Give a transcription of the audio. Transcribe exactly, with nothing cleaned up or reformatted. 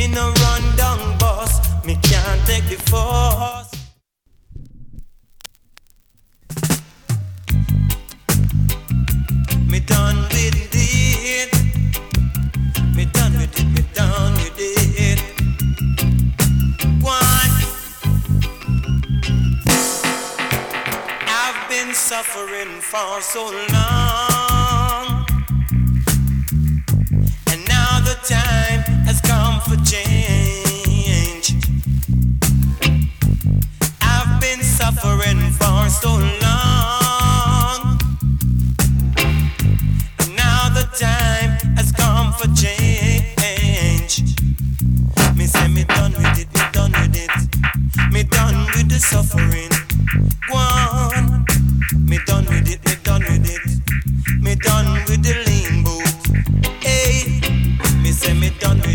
no run down boss, me can't take the force. Me done with it. Me done with it, me done with it. One. I've been suffering for so long, and now the time has come for change. I've been suffering for so long, and now the time has come for change. Me say me done with it, me done with it. Me done with the suffering. One. Me done with it, me done with it. Me done with the lean boot. Hey, me say me done with it.